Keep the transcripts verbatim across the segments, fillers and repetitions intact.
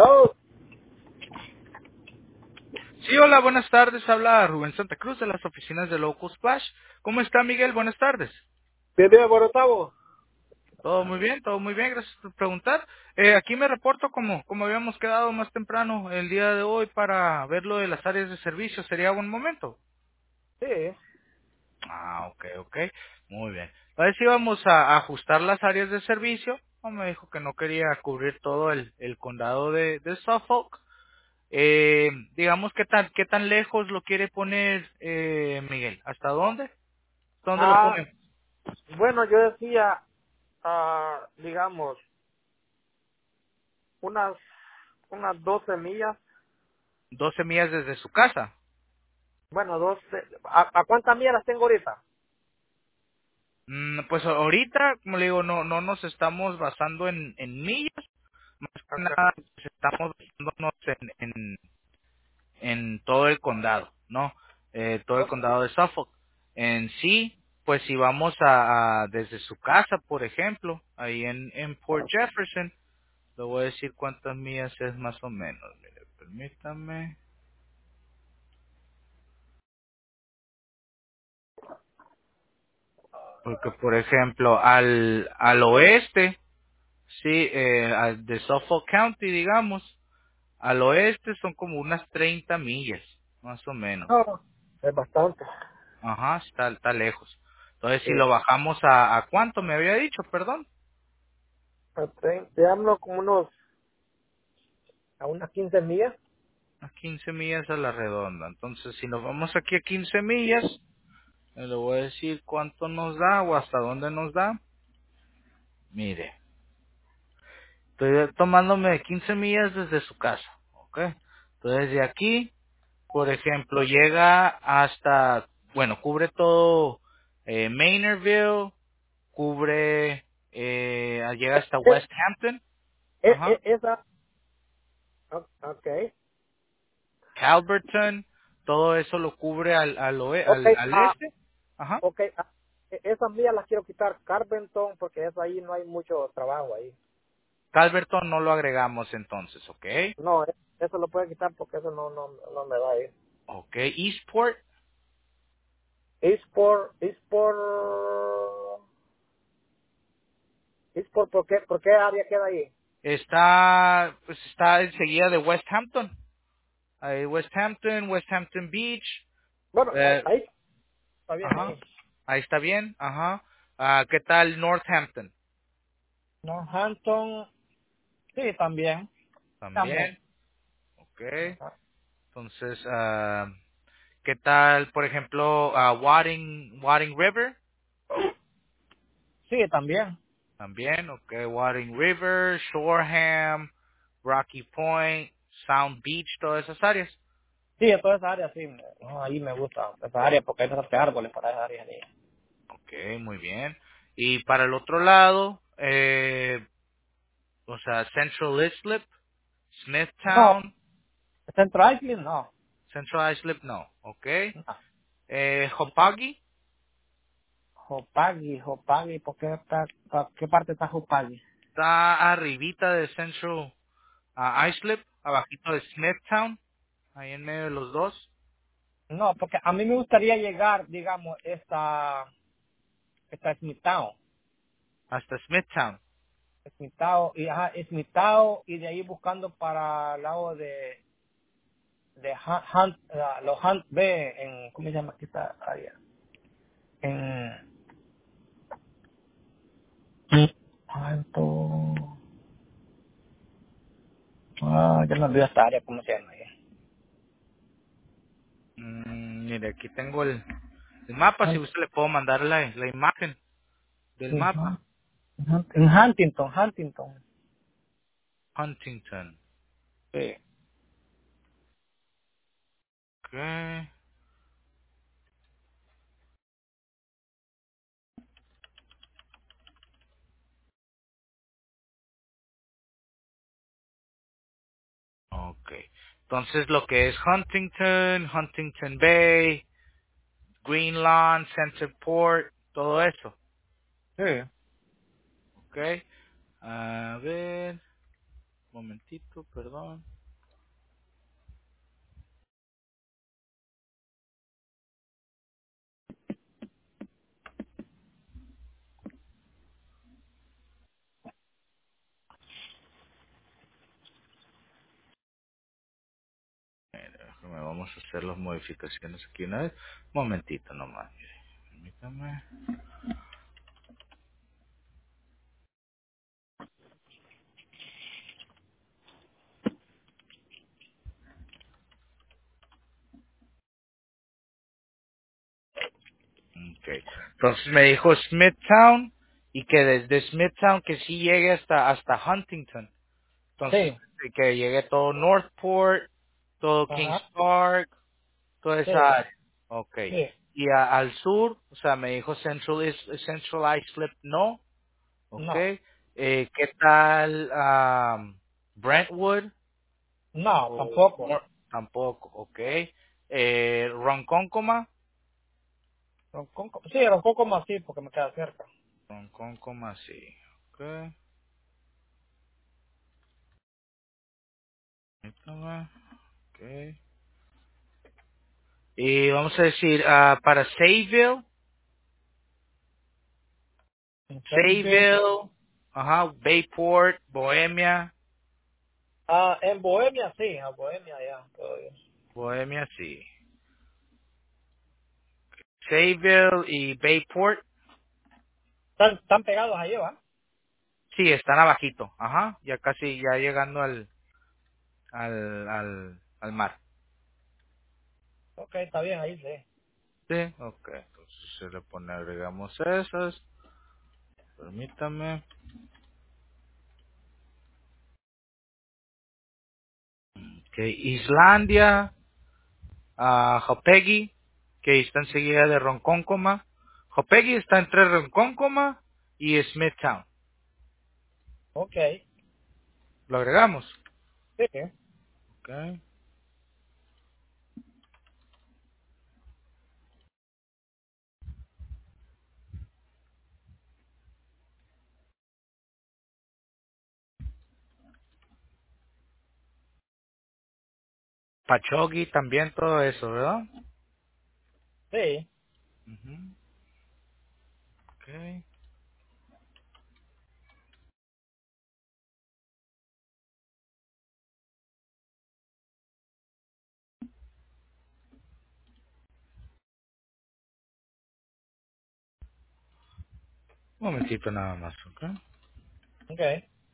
Hello. Sí, hola, buenas tardes. Habla Rubén Santa Cruz de las oficinas de Local Splash. ¿Cómo está, Miguel? Buenas tardes. Bien, bien, por octavo. Todo muy bien, todo muy bien. Gracias por preguntar. Eh, aquí me reporto como, como habíamos quedado más temprano el día de hoy para ver lo de las áreas de servicio. ¿Sería buen momento? Sí. Ah, ok, ok. Muy bien. Entonces íbamos a ajustar las áreas de servicio. No, me dijo que no quería cubrir todo el, el condado de, de Suffolk. Eh, digamos, ¿qué tan, qué tan lejos lo quiere poner, eh, Miguel? ¿Hasta dónde? ¿Dónde lo Ah, pone? bueno, yo decía, ah, digamos, unas unas doce millas. doce millas desde su casa. Bueno, doce. ¿A, a cuántas millas las tengo ahorita? Mm, pues ahorita, como le digo, no no nos estamos basando en, en millas, más que Acá. nada pues, estamos basándonos en, en, en todo el condado, ¿no? Eh, todo el Ok. condado de Suffolk. En sí, pues si vamos a, a- desde su casa, por ejemplo, ahí en, en Port Jefferson, le voy a decir cuántas millas es más o menos. Mire, permítame. Porque, por ejemplo, al, al oeste, sí, eh, al- de Suffolk County, digamos, al oeste son como unas treinta millas, más o menos. No, es bastante. Ajá, está, está lejos. Entonces, si Sí. lo bajamos a, ¿a cuánto me había dicho? Perdón. A trein- Te hablo como unos, a unas quince millas. A quince millas a la redonda. Entonces, si nos vamos aquí a quince millas, eh, le voy a decir cuánto nos da o hasta dónde nos da. Mire, estoy tomándome quince millas desde su casa, ¿ok? Entonces, de aquí por ejemplo, llega hasta, bueno, cubre todo eh, Maynardville, cubre, eh, llega Eh, hasta eh, West Hampton, eh, ajá, eh, esa, o- ok. Calverton, todo eso lo cubre al, al, oe- Ok, al, al ah, este, ajá. ok. ah, e- esas millas las quiero quitar. Carpenton, porque eso ahí no hay mucho trabajo ahí. Calverton no lo agregamos entonces, ¿ok? No, eh, eso lo pueden quitar porque eso no, no, no me va a ir. Ok, Eastport Es por, es por, es por, ¿por qué, por qué área queda ahí? está, pues está enseguida de West Hampton, ahí West Hampton, West Hampton Beach, Bueno, ahí, eh, ahí está bien ajá, ahí. ahí está bien, ajá. Ah, ¿qué tal Northampton? Northampton, sí, también. Estamos. También, ok. Ajá. Entonces, ah, ¿qué tal, por ejemplo, ah, Wadding, Wadding River? Sí, también. También, ok. Wadding River, Shoreham, Rocky Point, Sound Beach, todas esas áreas. Sí, de toda esa área, sí. me- No, ahí me gusta esa área porque hay bastante árboles para esa área. ahí. Ok, muy bien. Y para el otro lado, eh, o sea, Central Islip, No, Smithtown, Central Island, no. Central Islip, no, ok. No. Eh, Hopagi, Hopagi, Hopagi, ¿por qué está, pa- qué parte está Hopagi? está arribita de Central ah, Islip, abajito de Smithtown, ahí en medio de los dos, No, porque a mí me gustaría llegar, digamos, esta, esta Smithtown. hasta Smithtown. Esmitao y ajá, Esmitao y de ahí buscando para el lado de de Hunt, Hunt, la- los Hunt B en ¿cómo se llama aquí esta área? En Alto, ah, yo no olvido esta área cómo se llama ahí. Mm, mire, aquí tengo el, el mapa, si Hunt, usted le puedo mandar la, la imagen del sí, mapa. Hunt, Hunt- en Huntington, Huntington. Huntington. Sí, Okay, okay. Entonces lo que es Huntington, Huntington Bay, Green Lawn, Centerport, todo eso. sí. Okay. A ver. Momentito, perdón. Mire, déjame, vamos a hacer las modificaciones aquí una vez. Momentito nomás, mire. Permítame. Okay. Entonces me dijo Smithtown y que desde Smithtown que sí llegue hasta hasta Huntington. Entonces Sí, que llegue todo Northport, todo Kings ajá, Park, toda sí, esa área. Okay. sí, Y a- al sur, o sea, me dijo Central is- Central Islip no. no, Okay. Eh, ¿qué tal um, Brentwood? no, O tampoco. Nor- tampoco, okay. Eh, Ronkonkoma, Ronconco, sí, Ronconco más sí, porque me queda cerca. Ronkonkoma sí. Okay. Permítame. Okay. Y vamos a decir, ah, para Sayville, En Fayetteville, Sayville, ajá, Bayport, Bohemia, ah, en Bohemia, sí, en Bohemia ya, todavía. Bohemia sí. Sayville y Bayport, Están, están pegados ahí, ¿va? sí, están abajito, ajá, ya casi, ya llegando al, al, al, al mar. Ok, está bien, ahí sí. Sí, ok, entonces se le pone, agregamos esas, permítame. Ok, Islandia, ah, Hopegi, que está enseguida de Ronkonkoma. Hopegi está entre Ronkonkoma y Smithtown. Ok, Lo agregamos. sí, sí. Ok. Pachogi también, todo eso, ¿verdad? Sí, Ujú. Ok. Un momentito nada más, ¿ok? ok,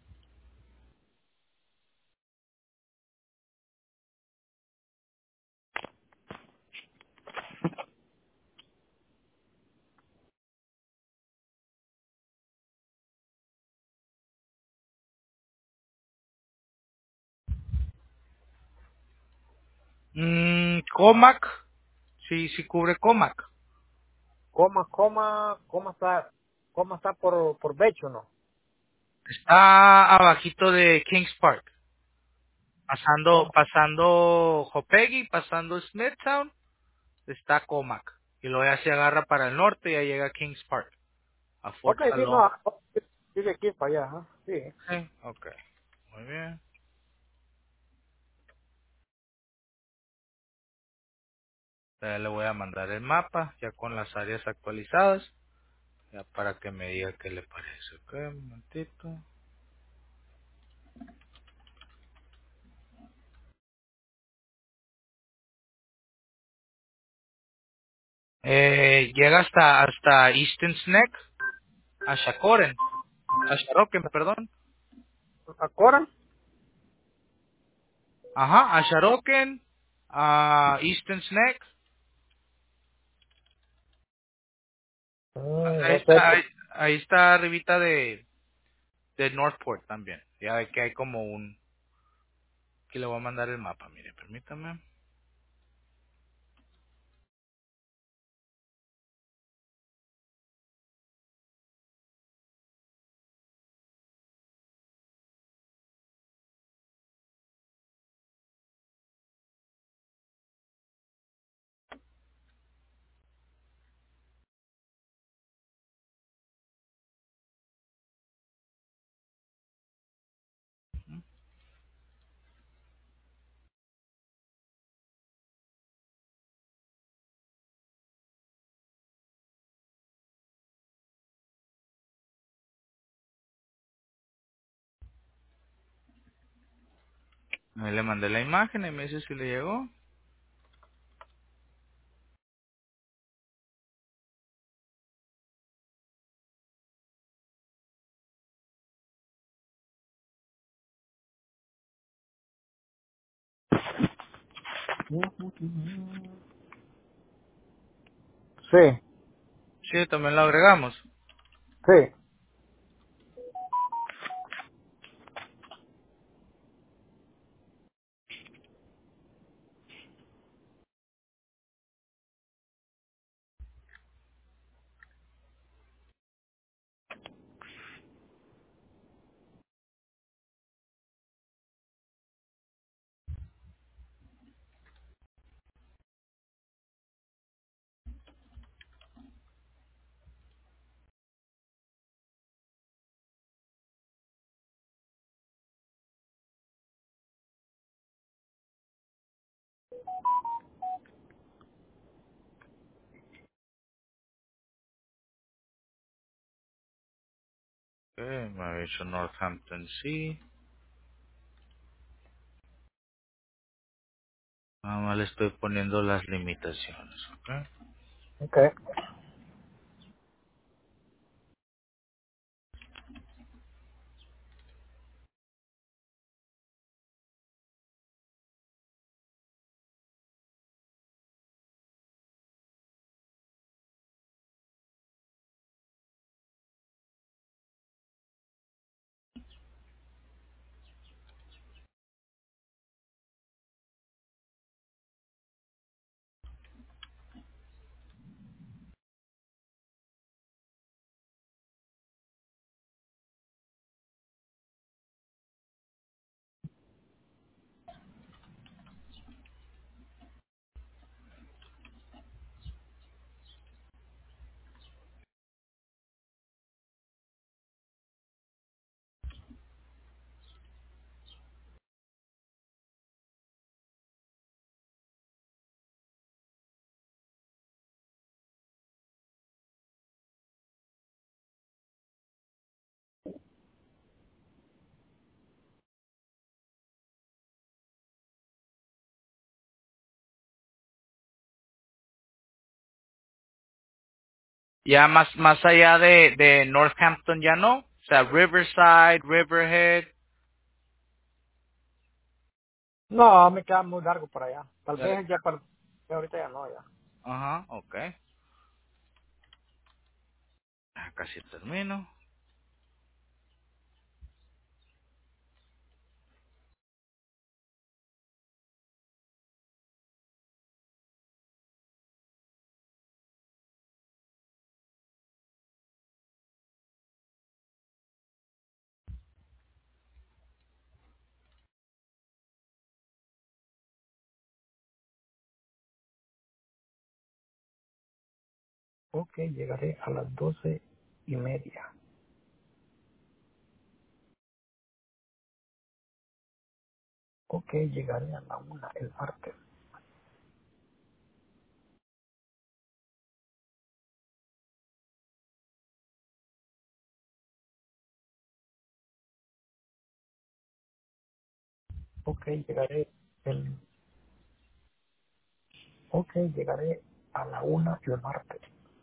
Mm, Comac, sí, sí cubre Comac. coma, coma, coma está, coma está por, por Becho, ¿no? Está abajito de Kings Park. Pasando, Coma, pasando Hopegi, pasando Smithtown, está Comac. Y luego ya se agarra para el norte y ya llega a Kings Park, a Fort ok, sí, Salome. no, sigue aquí para allá, ajá, sí, Sí, ok. Muy bien. Ya le voy a mandar el mapa, ya con las áreas actualizadas, ya para que me diga qué le parece. Ok, un momentito. Eh, llega hasta, hasta Easton Neck, a Shakoren, a Sharoken, perdón. ¿Acora? Ajá, a Sharoken, a Easton Neck. Mm, Ahí no sé, está, ahí, pues, ahí está arribita de, de Northport también. Ya ve que hay como un... Aquí le voy a mandar el mapa, mire, permítame. Ahí le mandé la imagen y me dice si le llegó. Sí, Sí, también lo agregamos. sí. Ok, me ha dicho Northampton, sí. Nada más le estoy poniendo las limitaciones, ¿ok? Ok. Ya más, más allá de, de Northampton ya no. O sea, Riverside, Riverhead. No, me queda muy largo para allá. Tal Dale. vez ya para... Ahorita ya no, ya. Ajá, ok. Ah, casi termino. Ok, llegaré a las doce y media. Ok, llegaré a la una el martes. Ok, llegaré el... Ok, llegaré a la una el martes.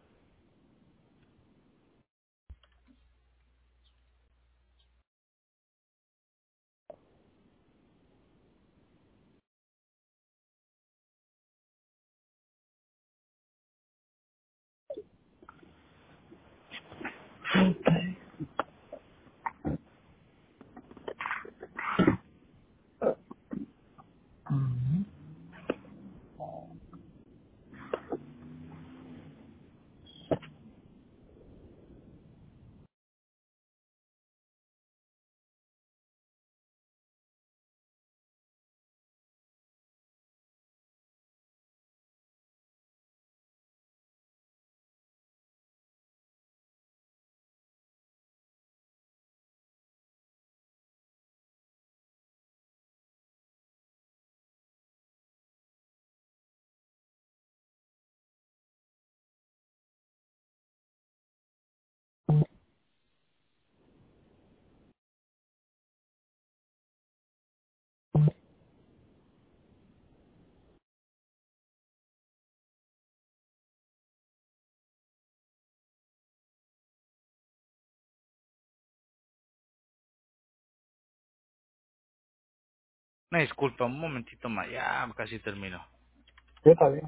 Ujú. Me disculpa, un momentito más, ya casi termino. Sí, está bien.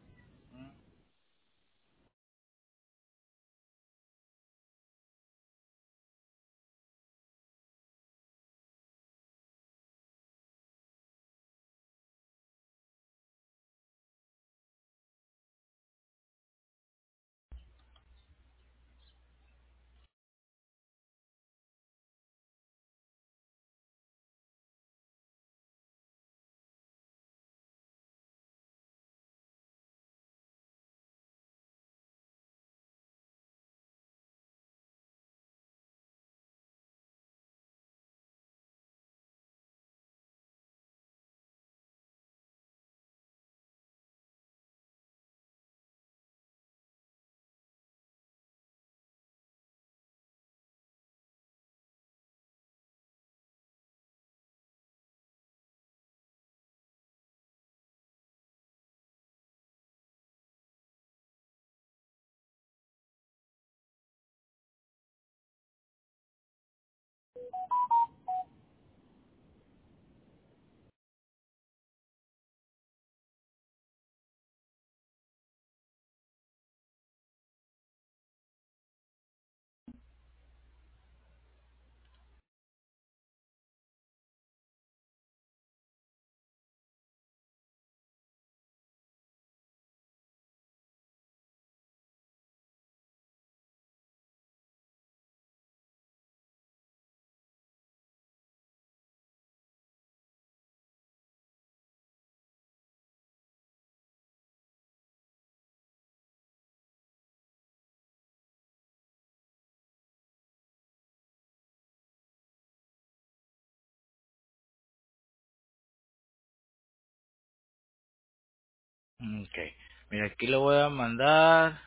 Ok. Mira, aquí le voy a mandar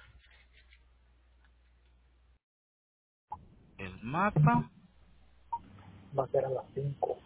el mapa. Va a ser a las cinco.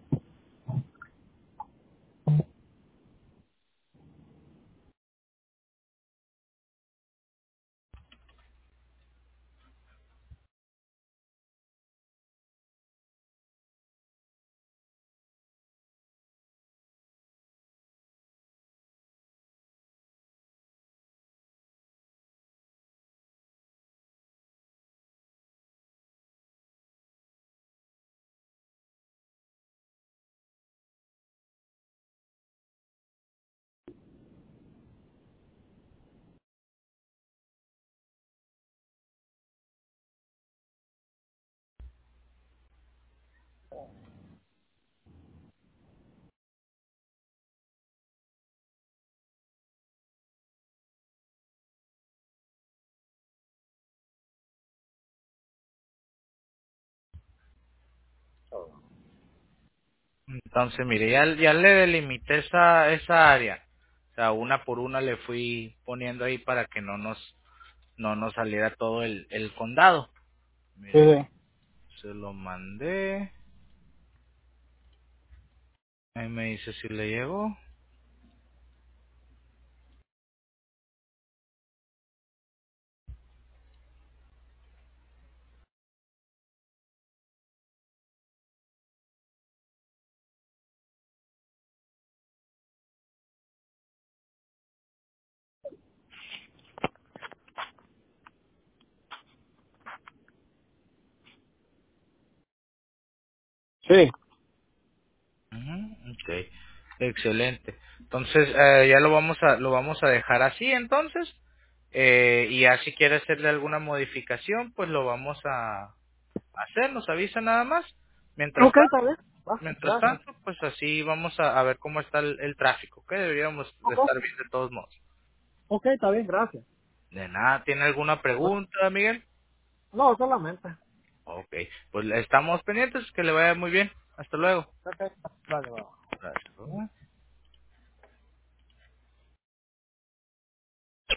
Entonces, mire, ya, ya le delimité esa, esa área. O sea, una por una le fui poniendo ahí para que no nos, no nos saliera todo el, el condado. Sí, Mire, sí. se lo mandé. Ahí me dice si le llegó. Sí. Ujú, ok, excelente. Entonces, eh, ya lo vamos a, lo vamos a dejar así entonces. Eh, y ya si quiere hacerle alguna modificación, pues lo vamos a hacer, nos avisa nada más. Mientras Ok, tanto, está bien. Va, mientras gracias. tanto, pues así vamos a, a ver cómo está el, el tráfico, que deberíamos de Ok. estar bien de todos modos. Ok, está bien, gracias. De nada, ¿tiene alguna pregunta, Miguel? No, solamente. Ok, pues estamos pendientes, que le vaya muy bien. Hasta luego. Ok, vale, va. Gracias.